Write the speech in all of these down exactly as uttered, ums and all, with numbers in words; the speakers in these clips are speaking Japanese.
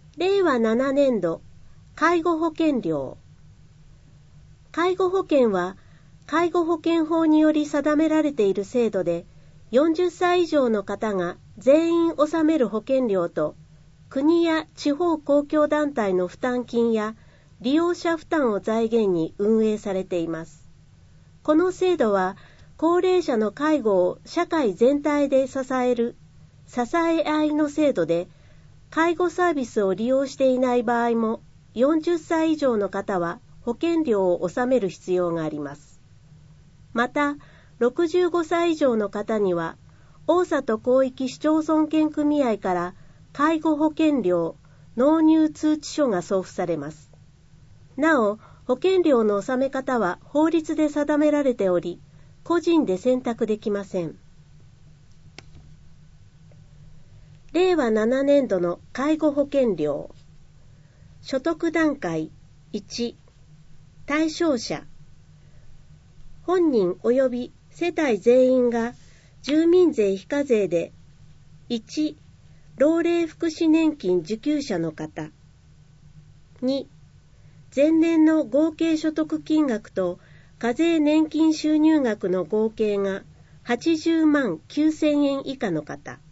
れいわななねんど介護保険料。介護保険は介護保険法により定められている制度で、よんじゅっさい以上の方が全員納める保険料と、国や地方公共団体の負担金や利用者負担を財源に運営されています。この制度は高齢者の介護を社会全体で支える支え合いの制度で、介護サービスを利用していない場合もよんじゅっさい以上の方は保険料を納める必要があります。また、ろくじゅうごさい以上の方には、大里広域市町村圏組合から介護保険料納入通知書が送付されます。なお、保険料の納め方は法律で定められており、個人で選択できません。れいわななねんどの介護保険料。所得段階いち、対象者。本人及び世帯全員が住民税非課税で、いち、老齢福祉年金受給者の方。に、前年の合計所得金額と課税年金収入額の合計がはちじゅうまんきゅうせんえん以下の方。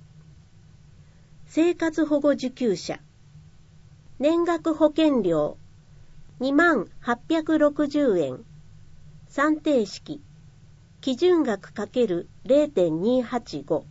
生活保護受給者。年額保険料にまんはっぴゃくろくじゅうえん。算定式。基準額 ×れいてんにはちご。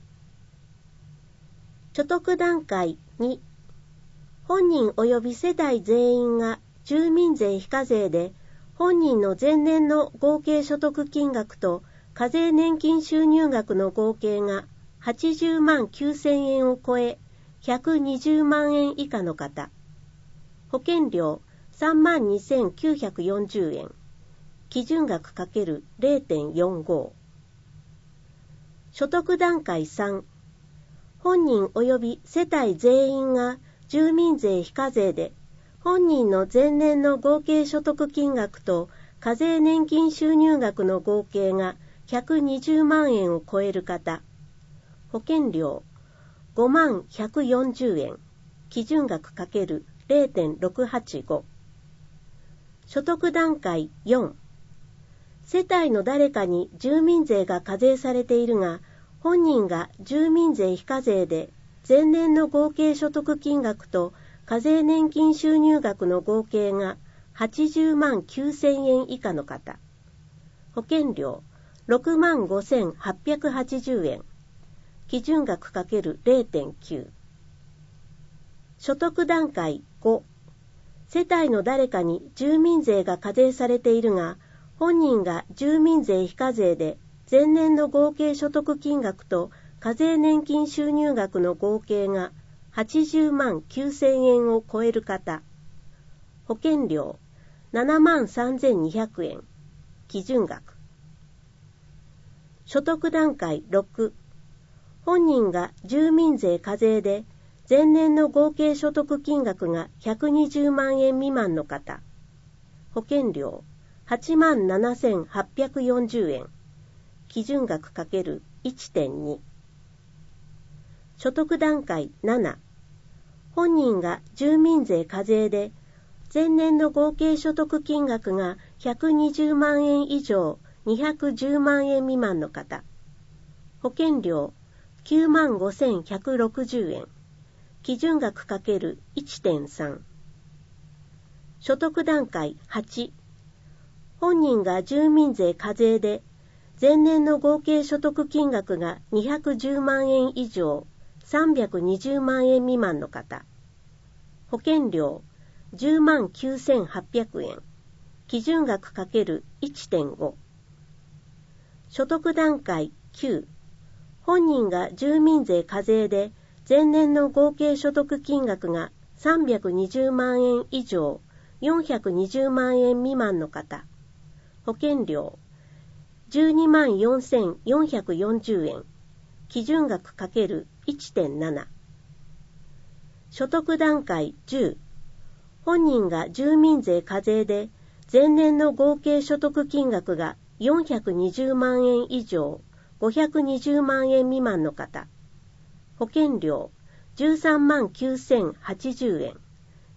所得段階に。本人及び世帯全員が住民税非課税で、本人の前年の合計所得金額と課税年金収入額の合計がはちじゅうまんきゅうせんえんを超え、ひゃくにじゅうまんえん以下の方。保険料さんまんにせんきゅうひゃくよんじゅうえん。基準額 ×れいてんよんご。所得段階さん。本人及び世帯全員が住民税非課税で、本人の前年の合計所得金額と課税年金収入額の合計がひゃくにじゅうまんえんを超える方。保険料ごまんひゃくよんじゅうえん。基準額 ×れいてんろくはちご。所得段階よん。世帯の誰かに住民税が課税されているが、本人が住民税非課税で、前年の合計所得金額と課税年金収入額の合計がはちじゅうまんきゅうせんえん以下の方。保険料ろくまんごせんはっぴゃくはちじゅうえん。基準額 ×れいてんきゅう。所得段階ご。世帯の誰かに住民税が課税されているが、本人が住民税非課税で、前年の合計所得金額と課税年金収入額の合計がはちじゅうまんきゅうせんえんを超える方。保険料ななまんさんぜんにひゃくえん。基準額。所得段階ろく。本人が住民税課税で、前年の合計所得金額がひゃくにじゅうまんえん未満の方。保険料はちまんななせんはっぴゃくよんじゅうえん。基準額 ×いってんに。所得段階なな。本人が住民税課税で、前年の合計所得金額がひゃくにじゅうまんえん以上にひゃくじゅうまんえん未満の方。保険料きゅうまんごせんひゃくろくじゅうえん。基準額 ×いってんさん。所得段階はち。本人が住民税課税で、前年の合計所得金額がにひゃくじゅうまんえん以上さんびゃくにじゅうまんえん未満の方。保険料じゅうまんきゅうせんはっぴゃくえん。基準額 ×いってんご。所得段階きゅう。本人が住民税課税で、前年の合計所得金額がさんびゃくにじゅうまんえん以上よんひゃくにじゅうまんえん未満の方。保険料じゅうにまんよんせんよんひゃくよんじゅうえん。基準額 ×いってんなな。所得段階じゅう。本人が住民税課税で、前年の合計所得金額がよんひゃくにじゅうまんえん以上ごひゃくにじゅうまんえん未満の方。保険料じゅうさんまんきゅうせんはちじゅうえん。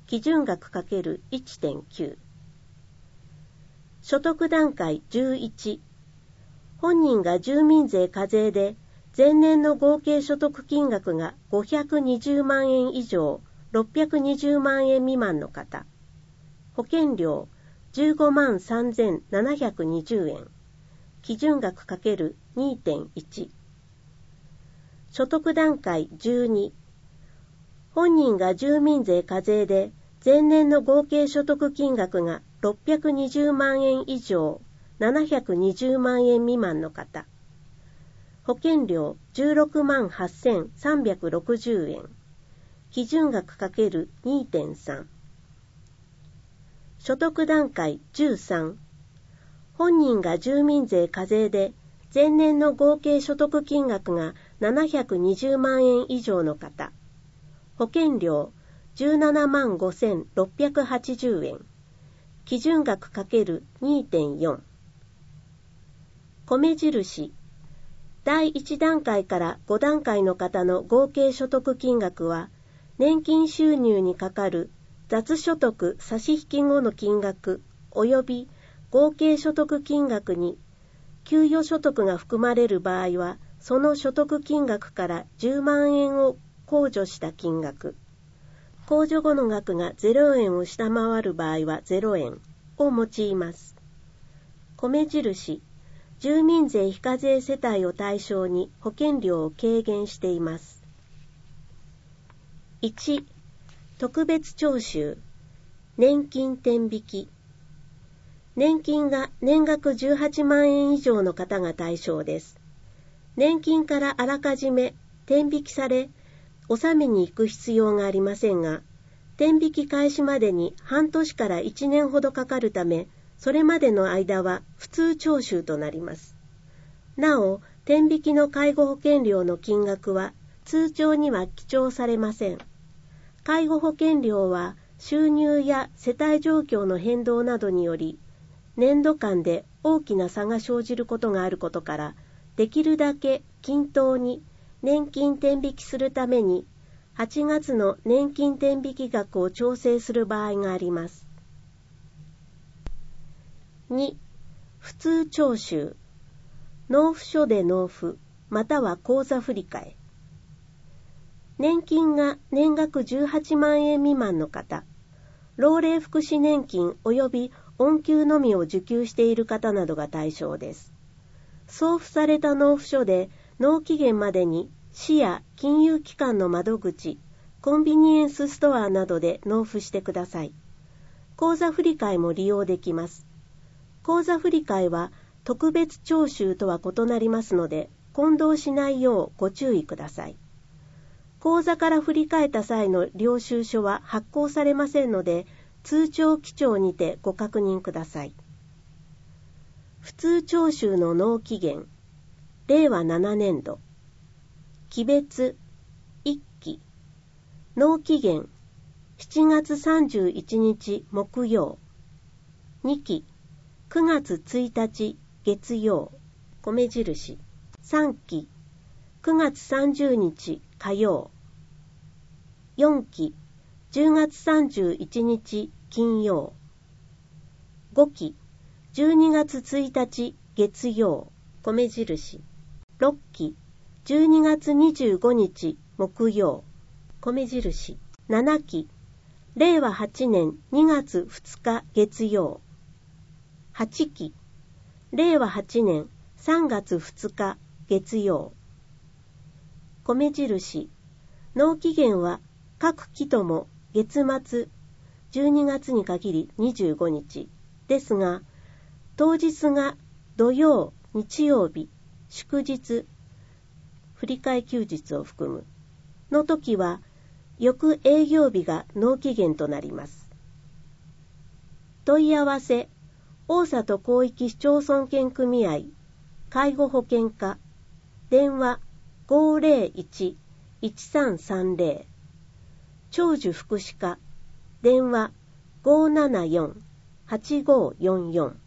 基準額 かけるいってんきゅう。所得段階じゅういち。本人が住民税課税で前年の合計所得金額がごひゃくにじゅうまんえん以上、ろっぴゃくにじゅうまんえん未満の方。保険料じゅうごまんさんぜんななひゃくにじゅうえん。基準額 かけるにてんいち。所得段階じゅうに。本人が住民税課税で前年の合計所得金額がろっぴゃくにじゅうまんえん以上、ななひゃくにじゅうまんえん未満の方。保険料じゅうろくまんはっせんさんびゃくろくじゅうえん。基準額 かけるにてんさん。所得段階じゅうさん。本人が住民税課税で前年の合計所得金額がななひゃくにじゅうまんえん以上の方。保険料じゅうななまんごせんろっぴゃくはちじゅうえん。基準額 かけるにてんよん。米印。だいいち段階からご段階の方の合計所得金額は、年金収入にかかる雑所得差し引き後の金額及び合計所得金額に給与所得が含まれる場合は、その所得金額からじゅうまんえんを控除した金額。控除後の額がゼロえんを下回る場合はゼロえんを用います。米印。住民税非課税世帯を対象に保険料を軽減しています。いち. 特別徴収。年金転引き。年金が年額じゅうはちまんえん以上の方が対象です。年金からあらかじめ転引きされ、納めに行く必要がありませんが、転引き開始までに半年からいちねんほどかかるため、それまでの間は普通徴収となります。なお、転引きの介護保険料の金額は通帳には記帳されません。介護保険料は収入や世帯状況の変動などにより、年度間で大きな差が生じることがあることから、できるだけ均等に年金転引きするために、はちがつの年金転引き額を調整する場合があります。に. 普通徴収。納付書で納付、または口座振替。年金が年額じゅうはちまんえん未満の方、老齢福祉年金及び恩給のみを受給している方などが対象です。送付された納付書で納期限までに市や金融機関の窓口、コンビニエンスストアなどで納付してください。口座振替も利用できます。口座振替は特別徴収とは異なりますので、混同しないようご注意ください。口座から振り替えた際の領収書は発行されませんので、通帳記帳にてご確認ください。普通徴収の納期限、れいわななねんど。期別、いっき。納期限、しちがつさんじゅういちにち木曜。にき、くがつついたち月曜。米印。さんき、くがつさんじゅうにち火曜。よんき、じゅうがつさんじゅういちにち金曜。ごき、じゅうにがつついたち月曜。米印。ろっき、じゅうにがつにじゅうごにち木曜。米印。ななき、れいわはちねんにがつふつか月曜。はちき、れいわはちねんさんがつふつか月曜。米印。納期限は各期とも月末、じゅうにがつに限りにじゅうごにちですが、当日が土曜、日曜日、祝日、振替休日を含むの時は、翌営業日が納期限となります。問い合わせ、大里広域市町村圏組合、介護保険課、電話 ごーぜろいち いちさんさんぜろ、長寿福祉課、電話 ごーななよん はちごーよんよん。